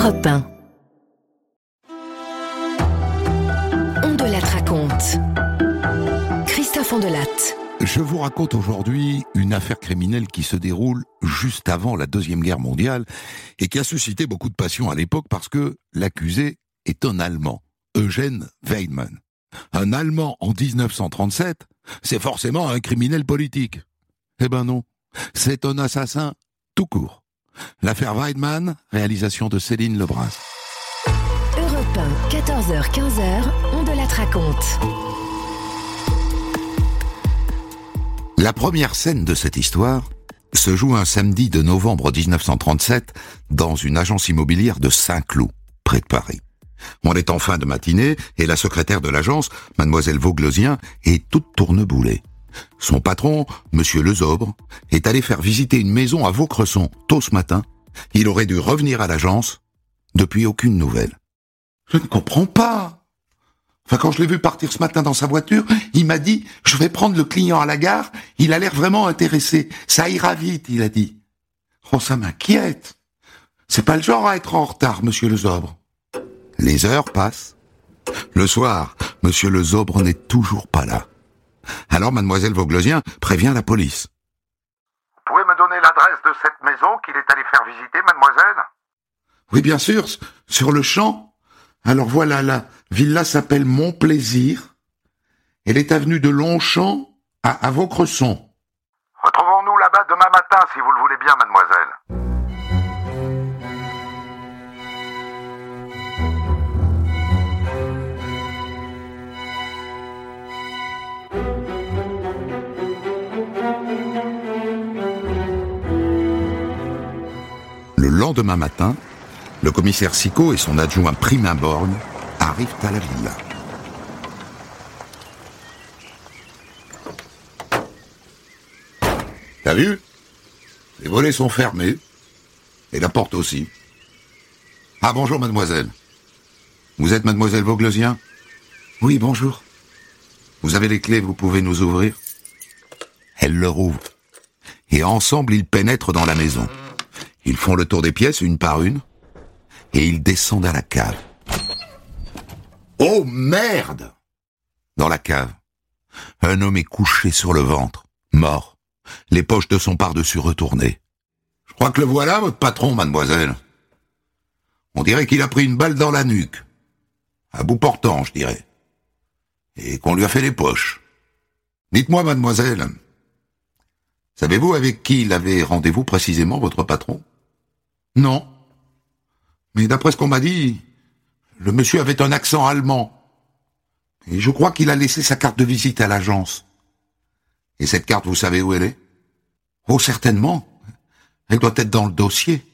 Europe 1. Ondelatte raconte. Christophe Ondelatte. Je vous raconte aujourd'hui une affaire criminelle qui se déroule juste avant la Deuxième Guerre mondiale et qui a suscité beaucoup de passion à l'époque parce que l'accusé est un Allemand, Eugen Weidmann. Un Allemand en 1937, c'est forcément un criminel politique. Eh ben non, c'est un assassin tout court. L'affaire Weidmann, réalisation de Céline Lebrun. Europe 1, 14h-15h, Ondelatte raconte. La première scène de cette histoire se joue un samedi de novembre 1937 dans une agence immobilière de Saint-Cloud, près de Paris. On est en fin de matinée et la secrétaire de l'agence, mademoiselle Vauglosien, est toute tourneboulée. Son patron, monsieur Lezobre, est allé faire visiter une maison à Vaucresson tôt ce matin. Il aurait dû revenir à l'agence. Depuis, aucune nouvelle. Je ne comprends pas. Enfin, quand je l'ai vu partir ce matin dans sa voiture, il m'a dit « Je vais prendre le client à la gare, il a l'air vraiment intéressé. Ça ira vite », il a dit. Oh, ça m'inquiète. C'est pas le genre à être en retard, monsieur Lezobre. Les heures passent. Le soir, monsieur Lezobre n'est toujours pas là. Alors mademoiselle Vauglosien prévient la police. Vous pouvez me donner l'adresse de cette maison qu'il est allé faire visiter, mademoiselle ? Oui, bien sûr, sur le champ. Alors voilà, la villa s'appelle Montplaisir. Elle est avenue de Longchamp à Vaucresson. Retrouvons-nous là-bas demain matin, si vous le voulez bien, mademoiselle. Le lendemain matin, le commissaire Sicot et son adjoint Primin Borgne arrivent à la villa. T'as vu ? Les volets sont fermés. Et la porte aussi. Ah, bonjour, mademoiselle. Vous êtes mademoiselle Vauglosien ? Oui, bonjour. Vous avez les clés, vous pouvez nous ouvrir ? Elle leur ouvre. Et ensemble, ils pénètrent dans la maison. Ils font le tour des pièces une par une, et ils descendent à la cave. Oh merde! Dans la cave, un homme est couché sur le ventre, mort, les poches de son pardessus retournées. Je crois que le voilà, votre patron, mademoiselle. On dirait qu'il a pris une balle dans la nuque. À bout portant, je dirais. Et qu'on lui a fait les poches. Dites-moi, mademoiselle, savez-vous avec qui il avait rendez-vous précisément, votre patron ? Non. Mais d'après ce qu'on m'a dit, le monsieur avait un accent allemand. Et je crois qu'il a laissé sa carte de visite à l'agence. Et cette carte, vous savez où elle est ? Oh, certainement. Elle doit être dans le dossier.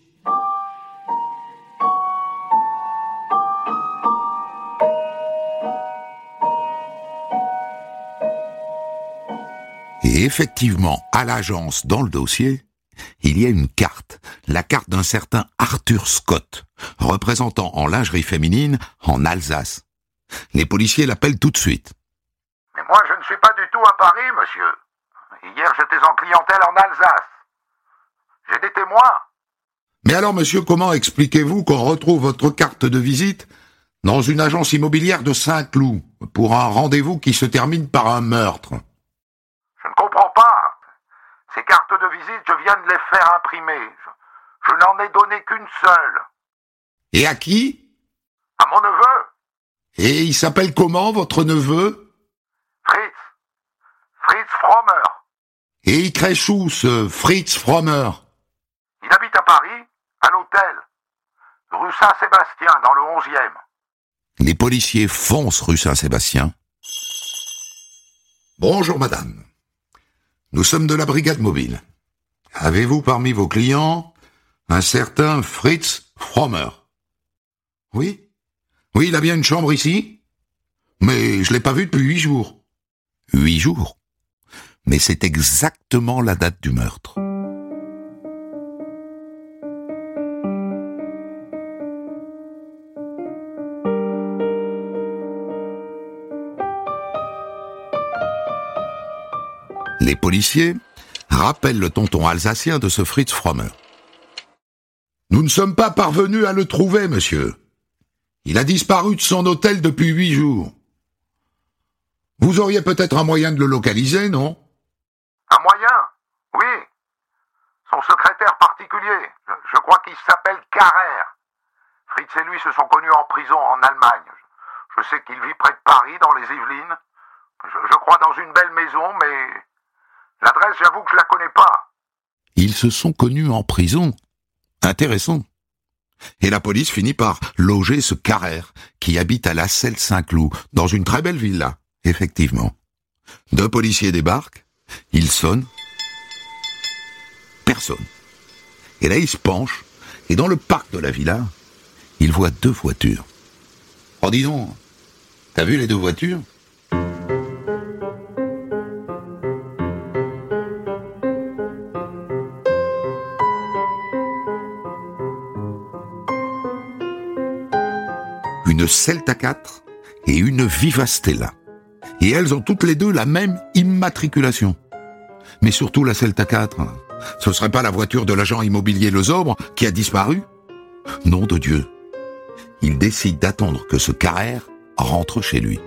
Et effectivement, à l'agence, dans le dossier, il y a une carte, la carte d'un certain Arthur Scott, représentant en lingerie féminine en Alsace. Les policiers l'appellent tout de suite. Mais moi, je ne suis pas du tout à Paris, monsieur. Hier, j'étais en clientèle en Alsace. J'ai des témoins. Mais alors, monsieur, comment expliquez-vous qu'on retrouve votre carte de visite dans une agence immobilière de Saint-Cloud pour un rendez-vous qui se termine par un meurtre ? Je ne comprends pas. Ces cartes de visite, je viens de les faire imprimer. Je n'en ai donné qu'une seule. Et à qui ? À mon neveu. Et il s'appelle comment, votre neveu ? Fritz. Fritz Frommer. Et il crèche où, ce Fritz Frommer ? Il habite à Paris, à l'hôtel. Rue Saint-Sébastien, dans le 11e. Les policiers foncent rue Saint-Sébastien. Bonjour, madame. Nous sommes de la brigade mobile. Avez-vous parmi vos clients un certain Fritz Frommer ? Oui ? Oui, il a bien une chambre ici ? Mais je l'ai pas vu depuis 8 jours. 8 jours ? Mais c'est exactement la date du meurtre. Les policiers rappellent le tonton alsacien de ce Fritz Frommer. Nous ne sommes pas parvenus à le trouver, monsieur. Il a disparu de son hôtel depuis 8 jours. Vous auriez peut-être un moyen de le localiser, non? Un moyen? Oui. Son secrétaire particulier. Je crois qu'il s'appelle Carrère. Fritz et lui se sont connus en prison en Allemagne. Je sais qu'il vit près de Paris, dans les Yvelines. Je crois dans une belle maison, mais l'adresse, j'avoue que je la connais pas. Ils se sont connus en prison. Intéressant. Et la police finit par loger ce Carrère, qui habite à La Celle-Saint-Cloud, dans une très belle villa, effectivement. 2 policiers débarquent, ils sonnent. Personne. Et là, ils se penchent, et dans le parc de la villa, ils voient 2 voitures. Oh, dis donc, t'as vu les 2 voitures? Une Celta 4 et une Viva Stella. Et elles ont toutes les 2 la même immatriculation. Mais surtout la Celta 4, ce serait pas la voiture de l'agent immobilier Le Zobre qui a disparu? Nom de Dieu. Il décide d'attendre que ce Carrère rentre chez lui.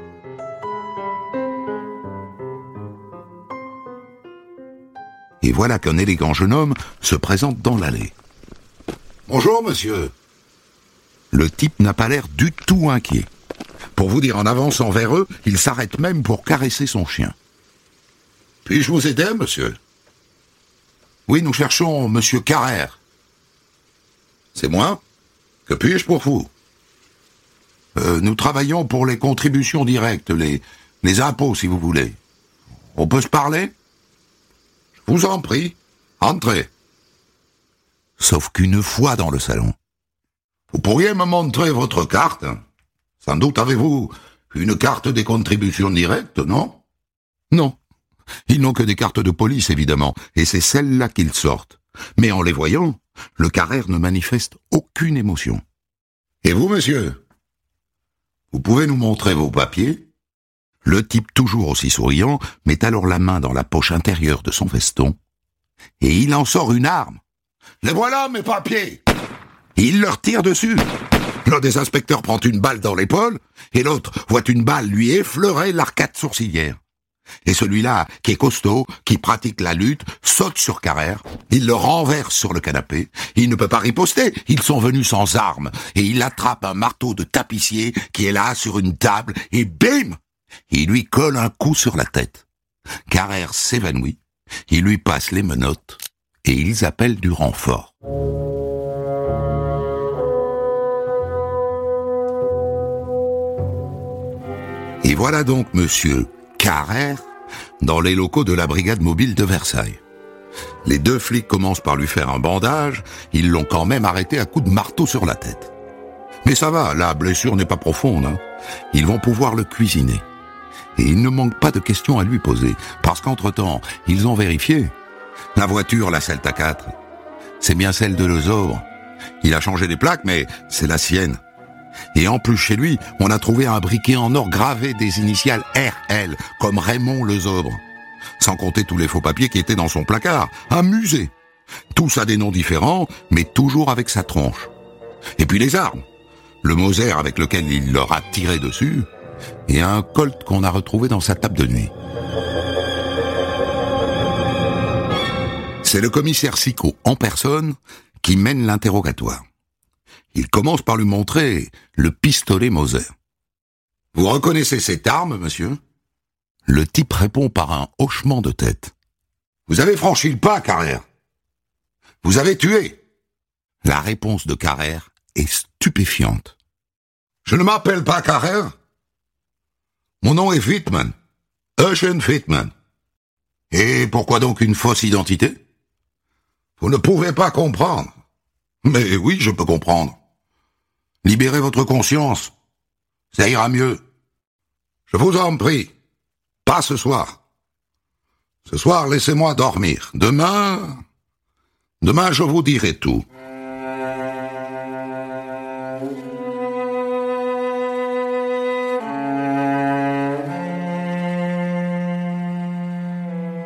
Et voilà qu'un élégant jeune homme se présente dans l'allée. « Bonjour, monsieur !» Le type n'a pas l'air du tout inquiet. Pour vous dire, en avançant vers eux, il s'arrête même pour caresser son chien. « Puis-je vous aider, monsieur ?»« Oui, nous cherchons monsieur Carrère. »« C'est moi ? Que puis-je pour vous ?»« Nous travaillons pour les contributions directes, les impôts, si vous voulez. On peut se parler ? » « Je vous en prie, entrez. » Sauf qu'une fois dans le salon, « Vous pourriez me montrer votre carte ? Sans doute avez-vous une carte des contributions directes, non ?»« Non. Ils n'ont que des cartes de police, évidemment, et c'est celles-là qu'ils sortent. Mais en les voyant, le Carrère ne manifeste aucune émotion. « Et vous, monsieur ? Vous pouvez nous montrer vos papiers ?» Le type, toujours aussi souriant, met alors la main dans la poche intérieure de son veston, et il en sort une arme. « Les voilà, mes papiers !» Il leur tire dessus. L'un des inspecteurs prend une balle dans l'épaule, et l'autre voit une balle lui effleurer l'arcade sourcilière. Et celui-là, qui est costaud, qui pratique la lutte, saute sur Carrère, il le renverse sur le canapé, il ne peut pas riposter, ils sont venus sans armes, et il attrape un marteau de tapissier qui est là sur une table, et bim! Il lui colle un coup sur la tête. Carrère s'évanouit, il lui passe les menottes, et ils appellent du renfort. Et voilà donc monsieur Carrère dans les locaux de la brigade mobile de Versailles. Les 2 flics commencent par lui faire un bandage, ils l'ont quand même arrêté à coups de marteau sur la tête. Mais ça va, la blessure n'est pas profonde, hein. Ils vont pouvoir le cuisiner. Et il ne manque pas de questions à lui poser, parce qu'entre-temps, ils ont vérifié. La voiture, la Celta 4, c'est bien celle de Le Zobre. Il a changé les plaques, mais c'est la sienne. Et en plus, chez lui, on a trouvé un briquet en or gravé des initiales RL, comme Raymond Le Zobre. Sans compter tous les faux papiers qui étaient dans son placard. Un musée. Tous à des noms différents, mais toujours avec sa tronche. Et puis les armes. Le Mauser avec lequel il leur a tiré dessus, et un Colt qu'on a retrouvé dans sa table de nuit. C'est le commissaire Sicot en personne qui mène l'interrogatoire. Il commence par lui montrer le pistolet Mauser. « Vous reconnaissez cette arme, monsieur ?» Le type répond par un hochement de tête. « Vous avez franchi le pas, Carrère. Vous avez tué. » La réponse de Carrère est stupéfiante. « Je ne m'appelle pas Carrère. Mon nom est Wittmann, Eugen Wittmann. Et pourquoi donc une fausse identité ? Vous ne pouvez pas comprendre. Mais oui, je peux comprendre. Libérez votre conscience. Ça ira mieux. Je vous en prie. Pas ce soir. Ce soir, laissez-moi dormir. Demain, je vous dirai tout.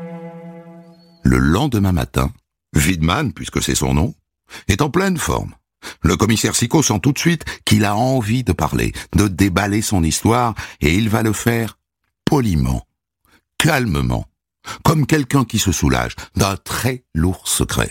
Le lendemain matin, Wittmann, puisque c'est son nom, est en pleine forme. Le commissaire Sicot sent tout de suite qu'il a envie de parler, de déballer son histoire, et il va le faire poliment, calmement, comme quelqu'un qui se soulage d'un très lourd secret.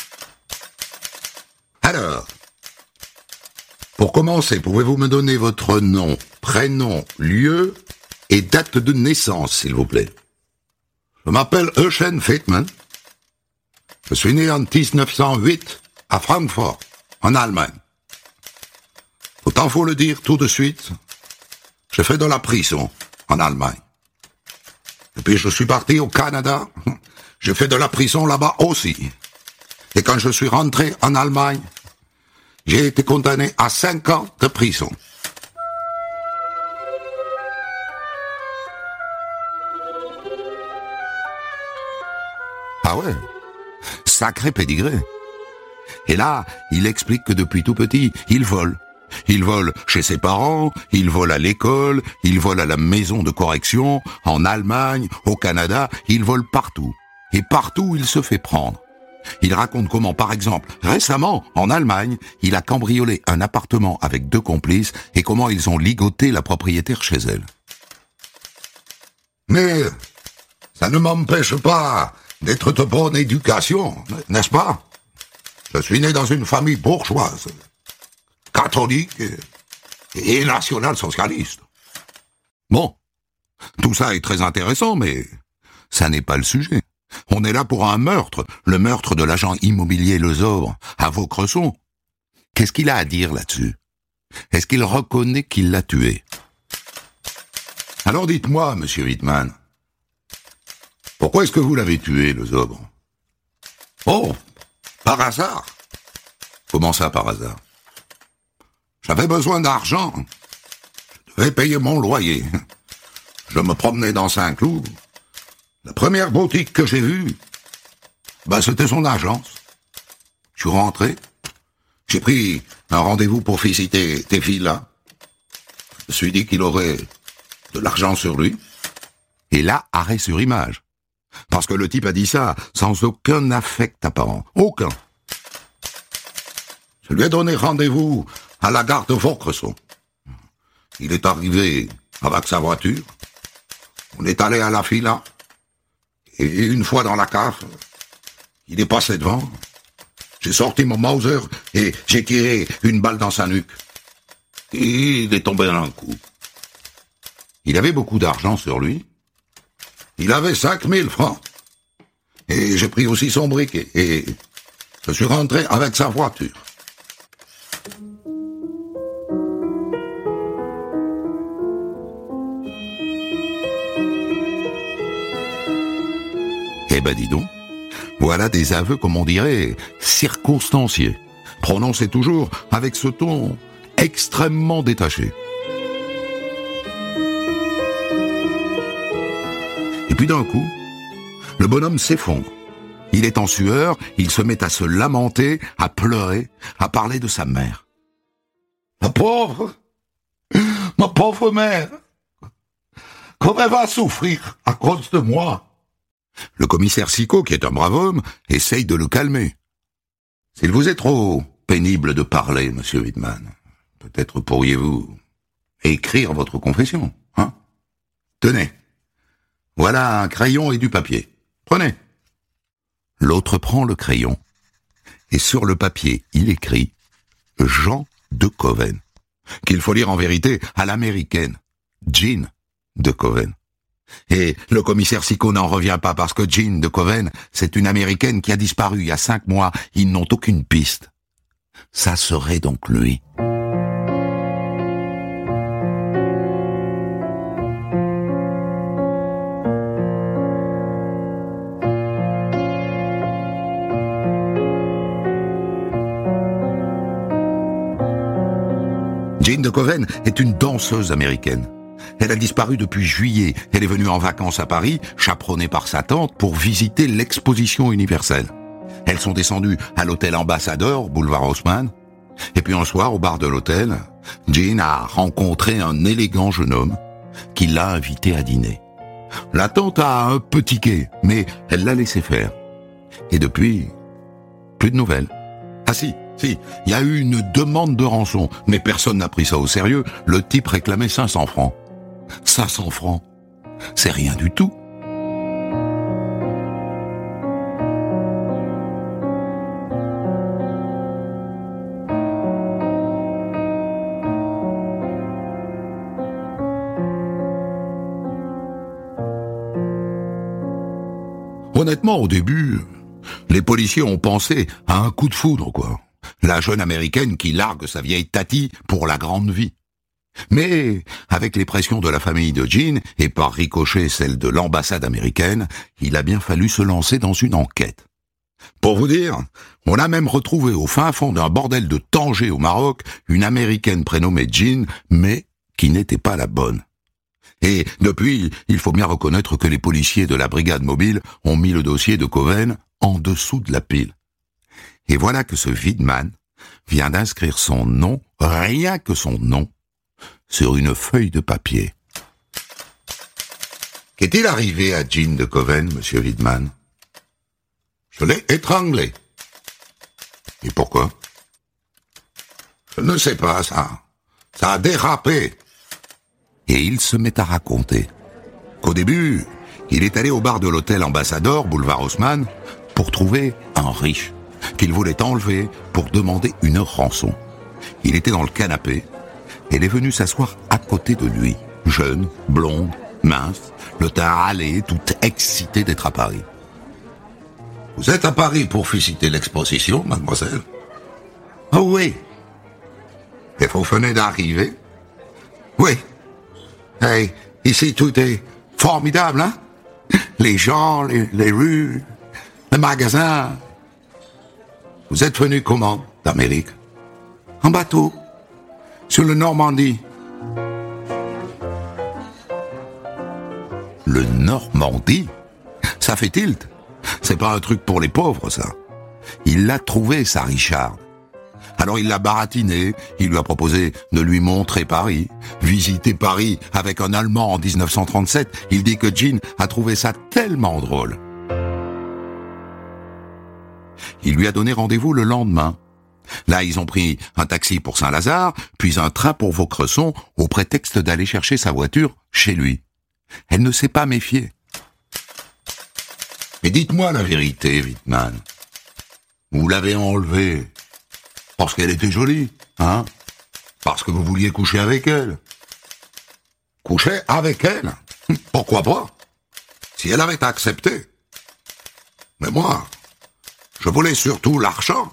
Alors, pour commencer, pouvez-vous me donner votre nom, prénom, lieu et date de naissance, s'il vous plaît? Je m'appelle Eugène Feitman. Je suis né en 1908 à Francfort, en Allemagne. Autant faut le dire tout de suite, j'ai fait de la prison en Allemagne. Et puis je suis parti au Canada, j'ai fait de la prison là-bas aussi. Et quand je suis rentré en Allemagne, j'ai été condamné à 5 ans de prison. Ah ouais, sacré pédigré. Et là, il explique que depuis tout petit, il vole. Il vole chez ses parents, il vole à l'école, il vole à la maison de correction, en Allemagne, au Canada, il vole partout. Et partout, il se fait prendre. Il raconte comment, par exemple, récemment, en Allemagne, il a cambriolé un appartement avec 2 complices et comment ils ont ligoté la propriétaire chez elle. Mais ça ne m'empêche pas d'être de bonne éducation, n'est-ce pas? Je suis né dans une famille bourgeoise, catholique et national-socialiste. Bon, tout ça est très intéressant, mais ça n'est pas le sujet. On est là pour un meurtre, le meurtre de l'agent immobilier Lezobre, à Vaucresson. Qu'est-ce qu'il a à dire là-dessus? Est-ce qu'il reconnaît qu'il l'a tué? Alors dites-moi, monsieur Feitman, pourquoi est-ce que vous l'avez tué, Lezobre? Oh, par hasard. Comment ça, par hasard? J'avais besoin d'argent. Je devais payer mon loyer. Je me promenais dans Saint-Cloud. La première boutique que j'ai vue, c'était son agence. Je suis rentré. J'ai pris un rendez-vous pour visiter tes filles-là. Je me suis dit qu'il aurait de l'argent sur lui. Et là, arrêt sur image. Parce que le type a dit ça sans aucun affect apparent. Aucun. Je lui ai donné rendez-vous à la gare de Vaucresson. Il est arrivé avec sa voiture. On est allé à la fila. Et une fois dans la cave, il est passé devant. J'ai sorti mon Mauser et j'ai tiré une balle dans sa nuque. Et il est tombé d'un coup. Il avait beaucoup d'argent sur lui. Il avait 5000 francs. Et j'ai pris aussi son briquet. Et je suis rentré avec sa voiture. Eh ben dis donc, voilà des aveux, comme on dirait, circonstanciés, prononcés toujours avec ce ton extrêmement détaché. Et puis d'un coup, le bonhomme s'effondre. Il est en sueur, il se met à se lamenter, à pleurer, à parler de sa mère. Ma pauvre mère, comme elle va souffrir à cause de moi. Le commissaire Sicot, qui est un brave homme, essaye de le calmer. S'il vous est trop pénible de parler, monsieur Feitman, peut-être pourriez-vous écrire votre confession, hein? Tenez, voilà un crayon et du papier. Prenez. L'autre prend le crayon, et sur le papier, il écrit « Jean de Coven », qu'il faut lire en vérité à l'américaine, Jean de Coven. Et le commissaire Sicot n'en revient pas parce que Jean de Coven, c'est une américaine qui a disparu il y a 5 mois. Ils n'ont aucune piste. Ça serait donc lui. Jean de Coven est une danseuse américaine. Elle a disparu depuis juillet. Elle est venue en vacances à Paris, chaperonnée par sa tante, pour visiter l'exposition universelle. Elles sont descendues à l'hôtel Ambassadeur, boulevard Haussmann. Et puis un soir, au bar de l'hôtel, Jean a rencontré un élégant jeune homme qui l'a invité à dîner. La tante a un peu tiqué, mais elle l'a laissé faire. Et depuis, plus de nouvelles. Ah si, Si, il y a eu une demande de rançon, mais personne n'a pris ça au sérieux. Le type réclamait 500 francs. 500 francs, c'est rien du tout. Honnêtement, au début, les policiers ont pensé à un coup de foudre, quoi. La jeune américaine qui largue sa vieille Tati pour la grande vie. Mais, avec les pressions de la famille de Jean, et par ricochet celle de l'ambassade américaine, il a bien fallu se lancer dans une enquête. Pour vous dire, on a même retrouvé au fin fond d'un bordel de Tanger au Maroc, une américaine prénommée Jean, mais qui n'était pas la bonne. Et depuis, il faut bien reconnaître que les policiers de la brigade mobile ont mis le dossier de Coven en dessous de la pile. Et voilà que ce Widman vient d'inscrire son nom, rien que son nom, sur une feuille de papier. Qu'est-il arrivé à Jean de Coven, monsieur Widman? Je l'ai étranglé. Et pourquoi? Je ne sais pas, ça a dérapé. Et il se met à raconter qu'au début, il est allé au bar de l'hôtel Ambassador, boulevard Haussmann, pour trouver un riche qu'il voulait enlever pour demander une rançon. Il était dans le canapé. Elle est venue s'asseoir à côté de lui, jeune, blonde, mince, le teint râlé, toute excitée d'être à Paris. « Vous êtes à Paris pour visiter l'exposition, mademoiselle ?»« Oh oui. »« Et vous venez d'arriver ?»« Oui. » Hey, ici tout est formidable, hein? Les gens, les rues, les magasins. Vous êtes venu comment, d'Amérique? En bateau, sur le Normandie. Le Normandie? Ça fait tilt. C'est pas un truc pour les pauvres, ça. Il l'a trouvé, ça, Richard. Alors il l'a baratiné, il lui a proposé de lui montrer Paris, visiter Paris avec un Allemand en 1937. Il dit que Jean a trouvé ça tellement drôle. Il lui a donné rendez-vous le lendemain. Là, ils ont pris un taxi pour Saint-Lazare, puis un train pour Vaucresson, au prétexte d'aller chercher sa voiture chez lui. Elle ne s'est pas méfiée. Mais dites-moi la vérité, Widman. Vous l'avez enlevée parce qu'elle était jolie, hein? Parce que vous vouliez coucher avec elle. Coucher avec elle? Pourquoi pas? Si elle avait accepté. Mais moi, je voulais surtout l'argent.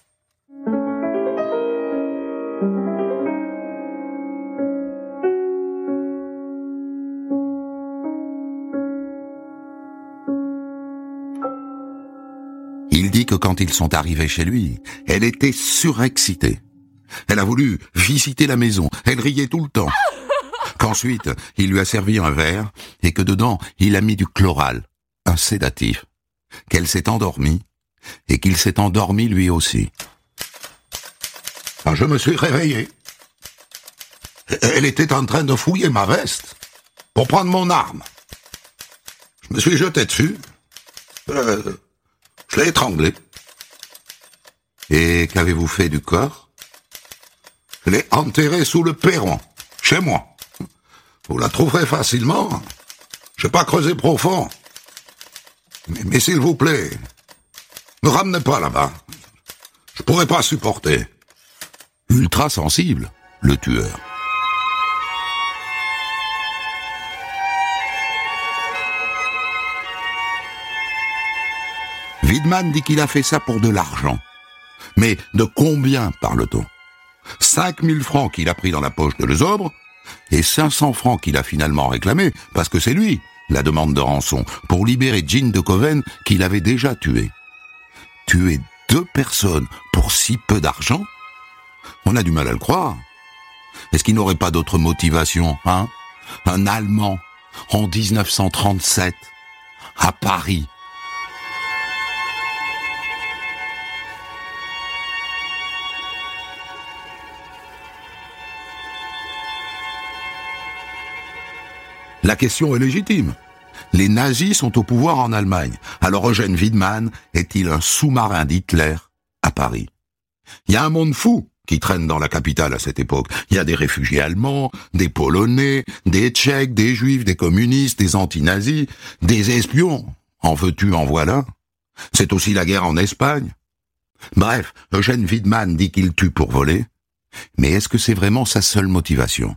Il dit que quand ils sont arrivés chez lui, elle était surexcitée. Elle a voulu visiter la maison, elle riait tout le temps. Qu'ensuite, il lui a servi un verre et que dedans, il a mis du chloral, un sédatif. Qu'elle s'est endormie et qu'il s'est endormi lui aussi. Quand je me suis réveillé, elle était en train de fouiller ma veste pour prendre mon arme. Je me suis jeté dessus. Je l'ai étranglé. Et qu'avez-vous fait du corps? Je l'ai enterré sous le perron, chez moi. Vous la trouverez facilement. Je n'ai pas creusé profond. Mais s'il vous plaît, ne ramenez pas là-bas. Je pourrais pas supporter. Ultra sensible, le tueur. Widman dit qu'il a fait ça pour de l'argent. Mais de combien parle-t-on? 5 000 francs qu'il a pris dans la poche de Lezobre et 500 francs qu'il a finalement réclamé parce que c'est lui, la demande de rançon, pour libérer Jean de Coven qu'il avait déjà tué. Tuer 2 personnes pour si peu d'argent? On a du mal à le croire. Est-ce qu'il n'aurait pas d'autre motivation, hein? Un Allemand, en 1937, à Paris. La question est légitime. Les nazis sont au pouvoir en Allemagne. Alors Eugène Widman est-il un sous-marin d'Hitler à Paris? Il y a un monde fou qui traîne dans la capitale à cette époque. Il y a des réfugiés allemands, des Polonais, des Tchèques, des Juifs, des communistes, des anti-nazis, des espions. En veux-tu, en voilà. C'est aussi la guerre en Espagne. Bref, Eugène Widmann dit qu'il tue pour voler. Mais est-ce que c'est vraiment sa seule motivation?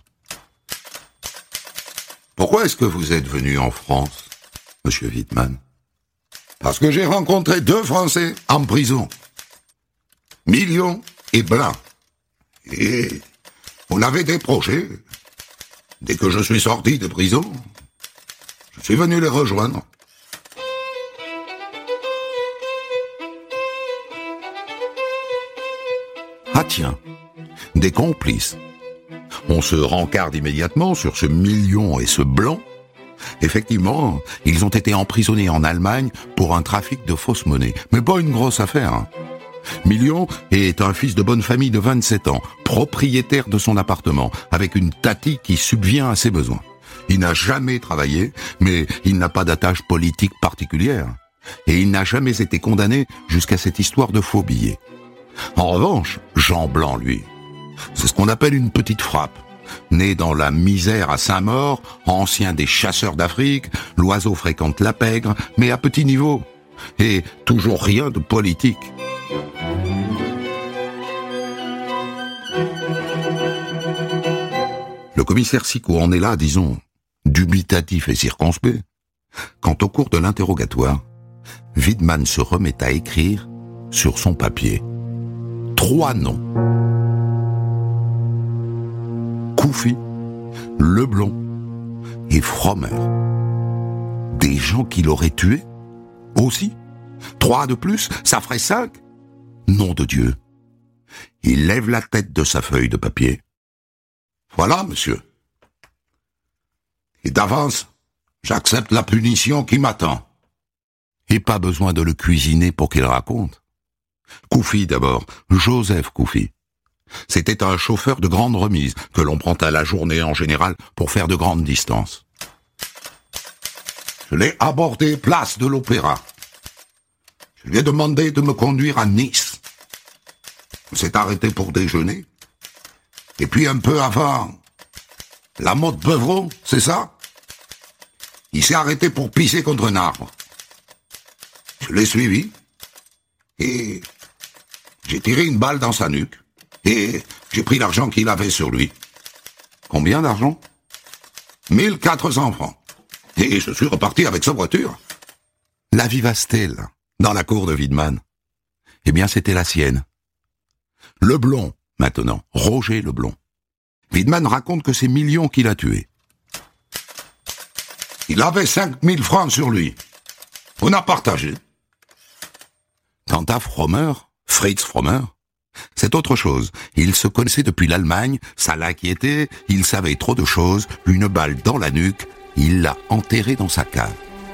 Pourquoi est-ce que vous êtes venu en France, monsieur Widmann? Parce que j'ai rencontré 2 Français en prison. Million et Blanc. Et on avait des projets. Dès que je suis sorti de prison, je suis venu les rejoindre. Ah tiens, des complices. On se rencarde immédiatement sur ce Million et ce Blanc. Effectivement, ils ont été emprisonnés en Allemagne pour un trafic de fausses monnaies. Mais pas une grosse affaire, hein. Million est un fils de bonne famille de 27 ans, propriétaire de son appartement, avec une tati qui subvient à ses besoins. Il n'a jamais travaillé, mais il n'a pas d'attache politique particulière. Et il n'a jamais été condamné jusqu'à cette histoire de faux billets. En revanche, Jean Blanc, lui, c'est ce qu'on appelle une petite frappe. Né dans la misère à Saint-Maur, ancien des chasseurs d'Afrique, l'oiseau fréquente la pègre, mais à petit niveau. Et toujours rien de politique. Le commissaire Sicot en est là, disons, dubitatif et circonspect, quand au cours de l'interrogatoire, Widmann se remet à écrire sur son papier 3 noms. Couffy, Leblond et Frommer. Des gens qu'il aurait tués aussi. 3 de plus, ça ferait 5. Nom de Dieu. Il lève la tête de sa feuille de papier. Voilà, monsieur. Et d'avance, j'accepte la punition qui m'attend. Et pas besoin de le cuisiner pour qu'il raconte. Couffy d'abord, Joseph Couffy. C'était un chauffeur de grande remise que l'on prend à la journée en général pour faire de grandes distances. Je l'ai abordé place de l'Opéra. Je lui ai demandé de me conduire à Nice. On s'est arrêté pour déjeuner. Et puis un peu avant, la motte Beuvron, c'est ça? Il s'est arrêté pour pisser contre un arbre. Je l'ai suivi et j'ai tiré une balle dans sa nuque et j'ai pris l'argent qu'il avait sur lui. Combien d'argent? 1400 francs. Et je suis reparti avec sa voiture. La vivacité, dans la cour de Widmann. Eh bien, c'était la sienne. Leblond, maintenant, Roger Leblond. Widmann raconte que c'est Million qui l'a tué. Il avait 5000 francs sur lui. On a partagé. Quant à Frommer, Fritz Frommer, c'est autre chose. Il se connaissait depuis l'Allemagne, ça l'inquiétait, il savait trop de choses, une balle dans la nuque, il l'a enterré dans sa cave.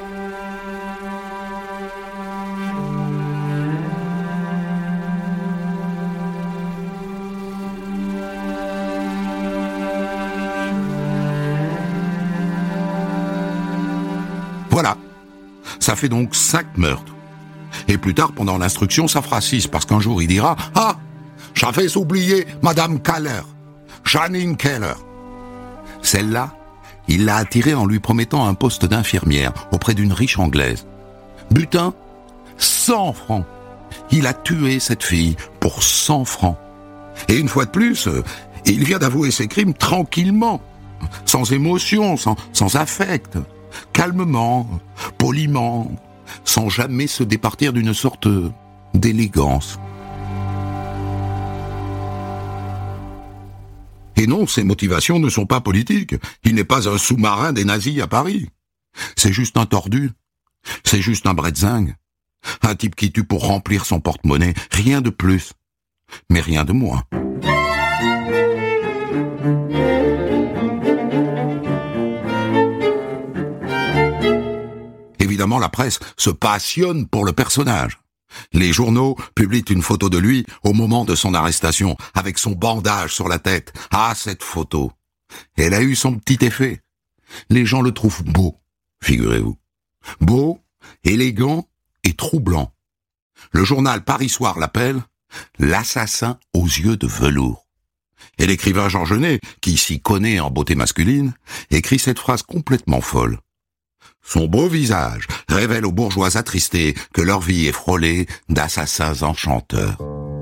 Voilà, ça fait donc 5 meurtres. Et plus tard, pendant l'instruction, ça fera 6, parce qu'un jour, il dira « Ah, j'avais oublié Madame Keller, Janine Keller. » Celle-là, il l'a attirée en lui promettant un poste d'infirmière auprès d'une riche Anglaise. Butin, 100 francs. Il a tué cette fille pour 100 francs. Et une fois de plus, il vient d'avouer ses crimes tranquillement, sans émotion, sans affect, calmement, poliment, sans jamais se départir d'une sorte d'élégance. Et non, ses motivations ne sont pas politiques. Il n'est pas un sous-marin des nazis à Paris. C'est juste un tordu. C'est juste un bretzingue. Un type qui tue pour remplir son porte-monnaie. Rien de plus. Mais rien de moins. Évidemment, la presse se passionne pour le personnage. Les journaux publient une photo de lui au moment de son arrestation, avec son bandage sur la tête. Ah, cette photo! Elle a eu son petit effet. Les gens le trouvent beau, figurez-vous. Beau, élégant et troublant. Le journal Paris Soir l'appelle L'assassin aux yeux de velours. Et l'écrivain Jean Genet, qui s'y connaît en beauté masculine, écrit cette phrase complètement folle. Son beau visage révèle aux bourgeois attristés que leur vie est frôlée d'assassins enchanteurs.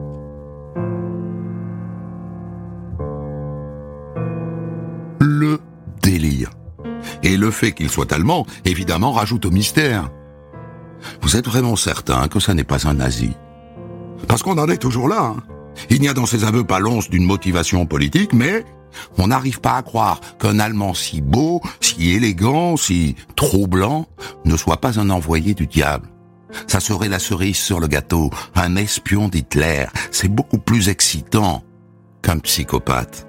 Le délire. Et le fait qu'il soit allemand, évidemment, rajoute au mystère. Vous êtes vraiment certain que ça n'est pas un nazi? Parce qu'on en est toujours là, hein. Il n'y a dans ses aveux pas l'once d'une motivation politique, mais on n'arrive pas à croire qu'un Allemand si beau, si élégant, si troublant, ne soit pas un envoyé du diable. Ça serait la cerise sur le gâteau, un espion d'Hitler. C'est beaucoup plus excitant qu'un psychopathe.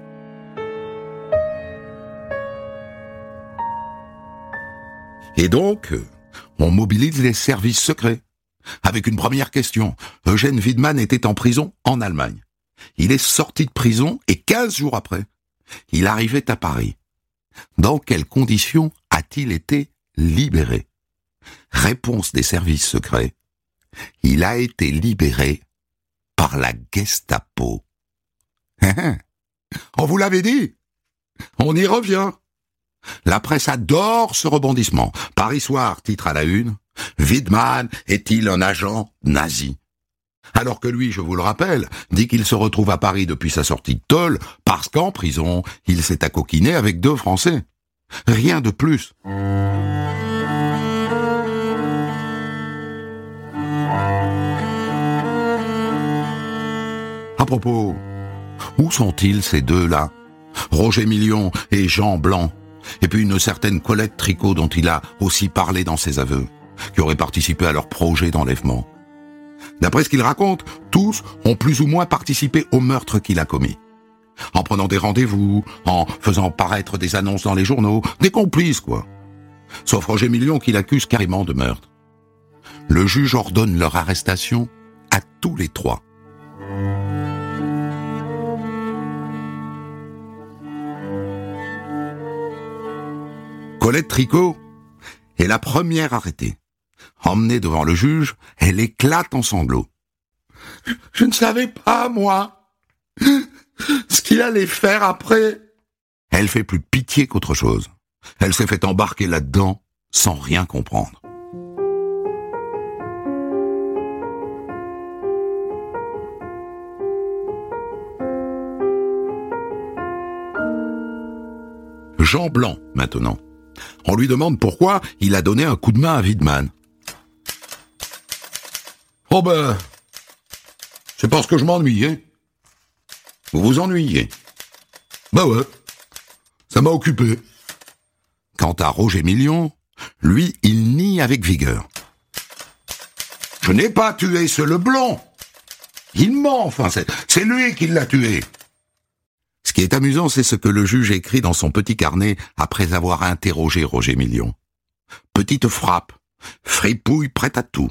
Et donc, on mobilise les services secrets. Avec une première question. Eugène Widmann était en prison en Allemagne. Il est sorti de prison et 15 jours après, il arrivait à Paris. Dans quelles conditions a-t-il été libéré? Réponse des services secrets. Il a été libéré par la Gestapo. On vous l'avait dit. On y revient. La presse adore ce rebondissement. Paris Soir titre à la une. Widmann est-il un agent nazi? Alors que lui, je vous le rappelle, dit qu'il se retrouve à Paris depuis sa sortie de tôle parce qu'en prison, il s'est accoquiné avec 2 Français. Rien de plus. À propos, où sont-ils ces deux-là? Roger Million et Jean Blanc, et puis une certaine Colette Tricot dont il a aussi parlé dans ses aveux, qui aurait participé à leur projet d'enlèvement. D'après ce qu'il raconte, tous ont plus ou moins participé au meurtre qu'il a commis. En prenant des rendez-vous, en faisant paraître des annonces dans les journaux, des complices quoi. Sauf Roger Million qui l'accuse carrément de meurtre. Le juge ordonne leur arrestation à tous les 3. Colette Tricot est la première arrêtée. Emmenée devant le juge, elle éclate en sanglots. Je ne savais pas, moi, ce qu'il allait faire après. Elle fait plus pitié qu'autre chose. Elle s'est fait embarquer là-dedans sans rien comprendre. Jean Blanc, maintenant. On lui demande pourquoi il a donné un coup de main à Widmann. Oh ben, c'est parce que je m'ennuyais. Vous vous ennuyez? Ben ouais, ça m'a occupé. Quant à Roger Million, lui, il nie avec vigueur. Je n'ai pas tué ce Leblanc. Il ment, enfin, c'est lui qui l'a tué. Ce qui est amusant, c'est ce que le juge écrit dans son petit carnet après avoir interrogé Roger Million. Petite frappe, fripouille prête à tout.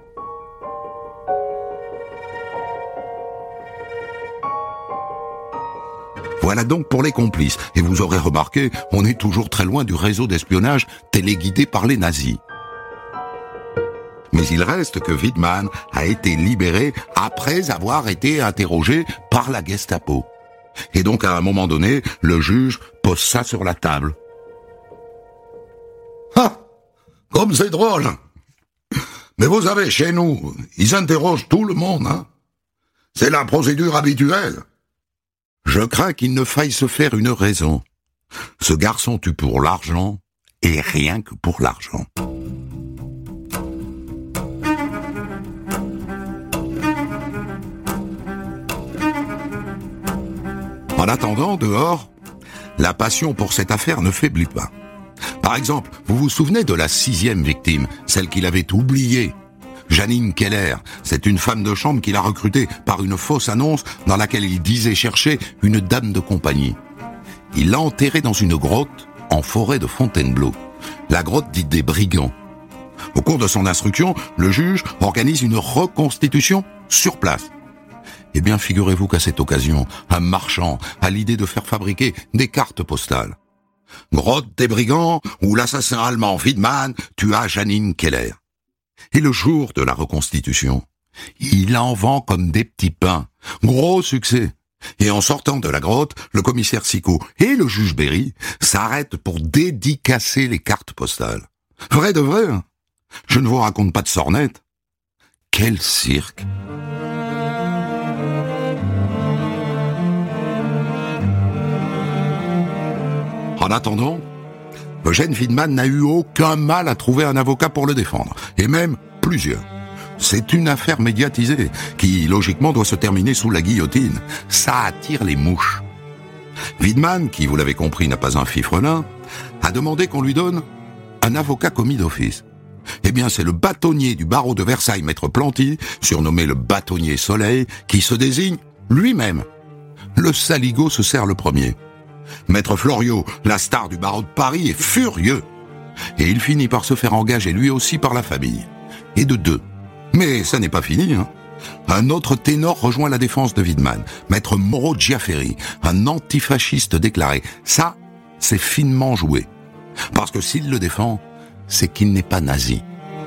Voilà donc pour les complices. Et vous aurez remarqué, on est toujours très loin du réseau d'espionnage téléguidé par les nazis. Mais il reste que Widmann a été libéré après avoir été interrogé par la Gestapo. Et donc, à un moment donné, le juge pose ça sur la table. Ah, comme c'est drôle. Mais vous savez, chez nous, ils interrogent tout le monde, hein. C'est la procédure habituelle. Je crains qu'il ne faille se faire une raison. Ce garçon tue pour l'argent, et rien que pour l'argent. En attendant, dehors, la passion pour cette affaire ne faiblit pas. Par exemple, vous vous souvenez de la 6e victime, celle qu'il avait oubliée? Janine Keller, c'est une femme de chambre qu'il a recrutée par une fausse annonce dans laquelle il disait chercher une dame de compagnie. Il l'a enterrée dans une grotte en forêt de Fontainebleau, la grotte dite des brigands. Au cours de son instruction, le juge organise une reconstitution sur place. Eh bien, figurez-vous qu'à cette occasion, un marchand a l'idée de faire fabriquer des cartes postales. Grotte des brigands où l'assassin allemand Widmann tua Janine Keller. Et le jour de la reconstitution, Il en vend comme des petits pains. Gros succès. Et en sortant de la grotte, le commissaire Sicot et le juge Berry s'arrêtent pour dédicacer les cartes postales. Vrai de vrai, hein. Je ne vous raconte pas de sornettes. Quel cirque! En attendant, Eugène Widmann n'a eu aucun mal à trouver un avocat pour le défendre, et même plusieurs. C'est une affaire médiatisée, qui, logiquement, doit se terminer sous la guillotine. Ça attire les mouches. Widmann, qui, vous l'avez compris, n'a pas un fifrelin, a demandé qu'on lui donne un avocat commis d'office. Eh bien, c'est le bâtonnier du barreau de Versailles, maître Planty, surnommé le bâtonnier Soleil, qui se désigne lui-même. Le saligot se sert le premier. Maître Floriot, la star du barreau de Paris, est furieux. Et il finit par se faire engager lui aussi par la famille. Et de deux. Mais ça n'est pas fini, hein. Un autre ténor rejoint la défense de Widmann, maître Moreau Giaferi, un antifasciste déclaré. Ça, c'est finement joué. Parce que s'il le défend, c'est qu'il n'est pas nazi.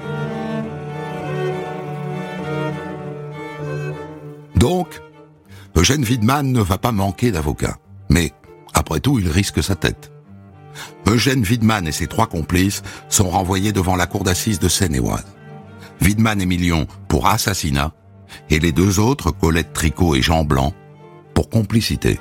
Donc, Eugène Widmann ne va pas manquer d'avocats. Mais, après tout, il risque sa tête. Eugène Widmann et ses 3 complices sont renvoyés devant la cour d'assises de Seine-et-Oise. Widmann et Million pour assassinat, et les 2 autres, Colette Tricot et Jean Blanc, pour complicité.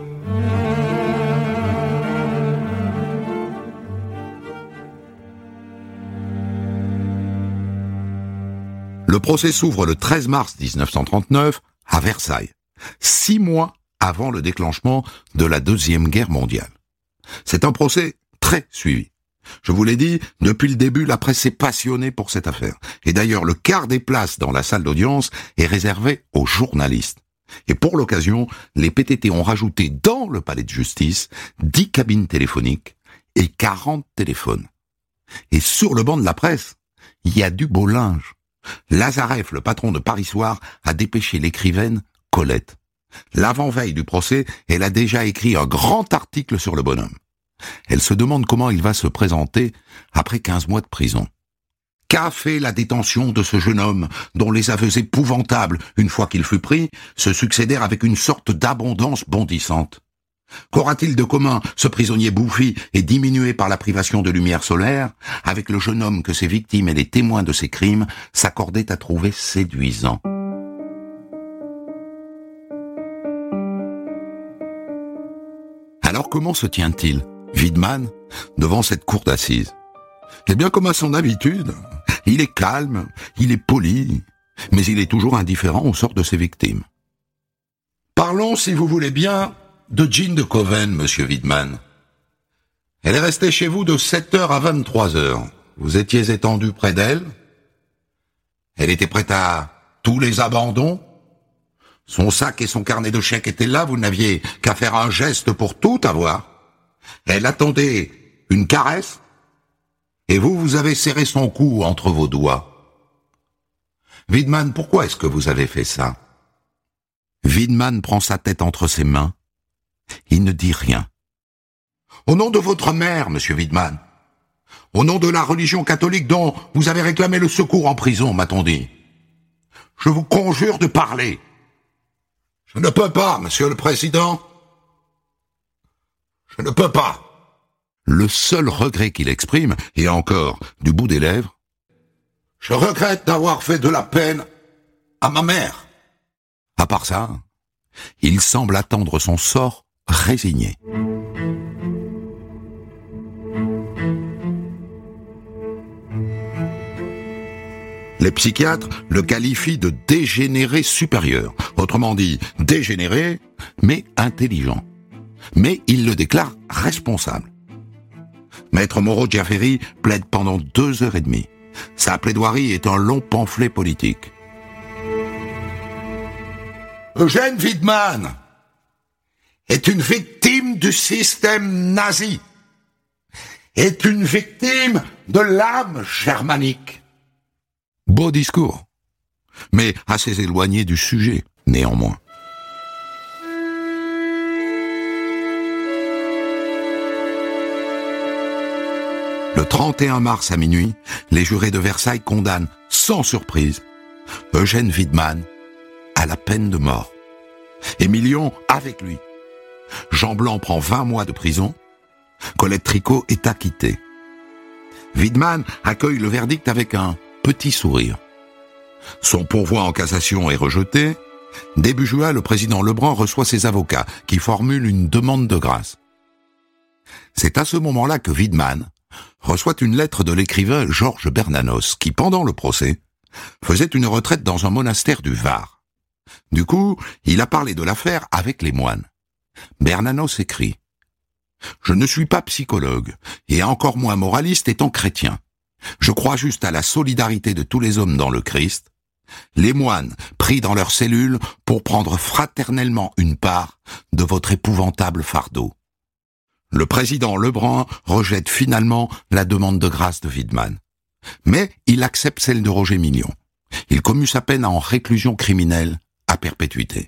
Le procès s'ouvre le 13 mars 1939 à Versailles, 6 mois avant le déclenchement de la Deuxième Guerre mondiale. C'est un procès très suivi. Je vous l'ai dit, depuis le début, la presse s'est passionnée pour cette affaire. Et d'ailleurs, le quart des places dans la salle d'audience est réservé aux journalistes. Et pour l'occasion, les PTT ont rajouté dans le palais de justice 10 cabines téléphoniques et 40 téléphones. Et sur le banc de la presse, il y a du beau linge. Lazareff, le patron de Paris Soir, a dépêché l'écrivaine Colette. L'avant-veille du procès, elle a déjà écrit un grand article sur le bonhomme. Elle se demande comment il va se présenter après 15 mois de prison. Qu'a fait la détention de ce jeune homme, dont les aveux épouvantables, une fois qu'il fut pris, se succédèrent avec une sorte d'abondance bondissante? Qu'aura-t-il de commun, ce prisonnier bouffi et diminué par la privation de lumière solaire, avec le jeune homme que ses victimes et les témoins de ses crimes s'accordaient à trouver séduisant? Alors comment se tient-il, Widmann, devant cette cour d'assises? Eh bien, comme à son habitude, il est calme, il est poli, mais il est toujours indifférent au sort de ses victimes. Parlons, si vous voulez bien, de Jean de Coven, monsieur Widmann. Elle est restée chez vous de 7h à 23h. Vous étiez étendu près d'elle. Elle était prête à tous les abandons. Son sac et son carnet de chèques étaient là, vous n'aviez qu'à faire un geste pour tout avoir. Elle attendait une caresse, et vous avez serré son cou entre vos doigts. Widmann, pourquoi est-ce que vous avez fait ça? Widmann prend sa tête entre ses mains. Il ne dit rien. Au nom de votre mère, monsieur Widmann, au nom de la religion catholique dont vous avez réclamé le secours en prison, m'a-t-on dit, je vous conjure de parler. Je ne peux pas, monsieur le président. Je ne peux pas. Le seul regret qu'il exprime, et encore du bout des lèvres, je regrette d'avoir fait de la peine à ma mère. À part ça, il semble attendre son sort résigné. Les psychiatres le qualifient de dégénéré supérieur, autrement dit dégénéré, mais intelligent. Mais il le déclare responsable. Maître Moreau Giaferi plaide pendant 2h30. Sa plaidoirie est un long pamphlet politique. Eugène Widmann est une victime du système nazi, est une victime de l'âme germanique. Beau discours, mais assez éloigné du sujet, néanmoins. Le 31 mars à minuit, les jurés de Versailles condamnent, sans surprise, Eugène Widmann à la peine de mort. Et Million avec lui. Jean Blanc prend 20 mois de prison. Colette Tricot est acquittée. Widmann accueille le verdict avec un petit sourire. Son pourvoi en cassation est rejeté. Début juin, le président Lebrun reçoit ses avocats qui formulent une demande de grâce. C'est à ce moment-là que Widmann reçoit une lettre de l'écrivain Georges Bernanos qui, pendant le procès, faisait une retraite dans un monastère du Var. Du coup, il a parlé de l'affaire avec les moines. Bernanos écrit « Je ne suis pas psychologue, et encore moins moraliste étant chrétien. Je crois juste à la solidarité de tous les hommes dans le Christ, les moines pris dans leurs cellules pour prendre fraternellement une part de votre épouvantable fardeau. » Le président Lebrun rejette finalement la demande de grâce de Widmann. Mais il accepte celle de Roger Million. Il commue sa peine en réclusion criminelle à perpétuité.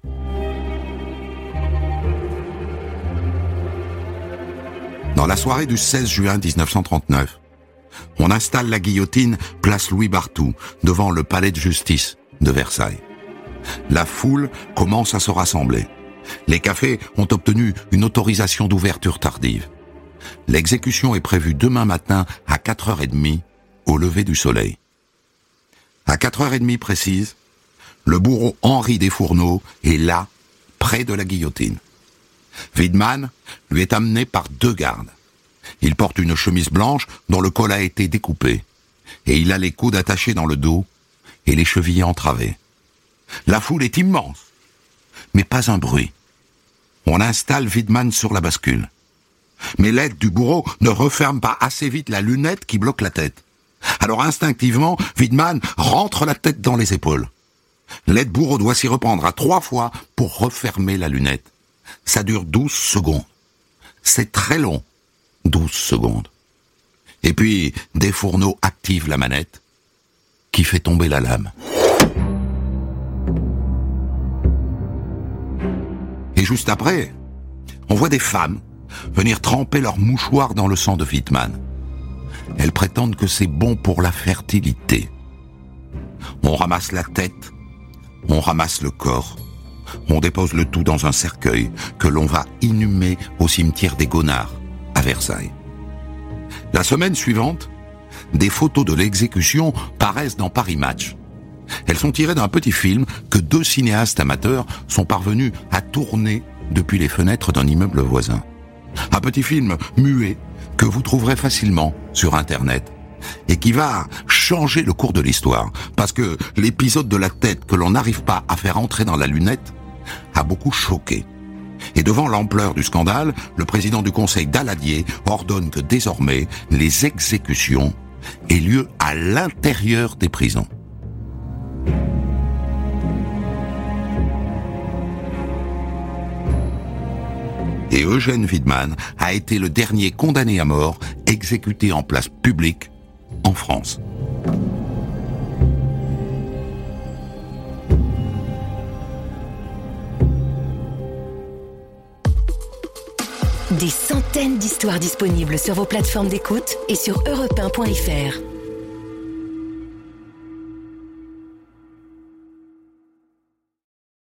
Dans la soirée du 16 juin 1939, on installe la guillotine place Louis Barthou, devant le palais de justice de Versailles. La foule commence à se rassembler. Les cafés ont obtenu une autorisation d'ouverture tardive. L'exécution est prévue demain matin à 4h30 au lever du soleil. À 4h30 précise, le bourreau Henri Desfourneaux est là, près de la guillotine. Widmann lui est amené par 2 gardes. Il porte une chemise blanche dont le col a été découpé, et il a les coudes attachés dans le dos et les chevilles entravées. La foule est immense, mais pas un bruit. On installe Widmann sur la bascule. Mais l'aide du bourreau ne referme pas assez vite la lunette qui bloque la tête. Alors instinctivement, Widmann rentre la tête dans les épaules. L'aide bourreau doit s'y reprendre à 3 fois pour refermer la lunette. Ça dure 12 secondes. C'est très long, 12 secondes. Et puis, Desfourneaux active la manette, qui fait tomber la lame. Et juste après, on voit des femmes venir tremper leur mouchoir dans le sang de Widmann. Elles prétendent que c'est bon pour la fertilité. On ramasse la tête, on ramasse le corps, on dépose le tout dans un cercueil que l'on va inhumer au cimetière des Gonards, à Versailles. La semaine suivante, des photos de l'exécution paraissent dans Paris Match. Elles sont tirées d'un petit film que 2 cinéastes amateurs sont parvenus à tourner depuis les fenêtres d'un immeuble voisin. Un petit film muet que vous trouverez facilement sur Internet et qui va changer le cours de l'histoire parce que l'épisode de la tête que l'on n'arrive pas à faire entrer dans la lunette a beaucoup choqué. Et devant l'ampleur du scandale, le président du conseil Daladier ordonne que désormais les exécutions aient lieu à l'intérieur des prisons. Et Eugène Widmann a été le dernier condamné à mort exécuté en place publique en France. Des centaines d'histoires disponibles sur vos plateformes d'écoute et sur europe1.fr.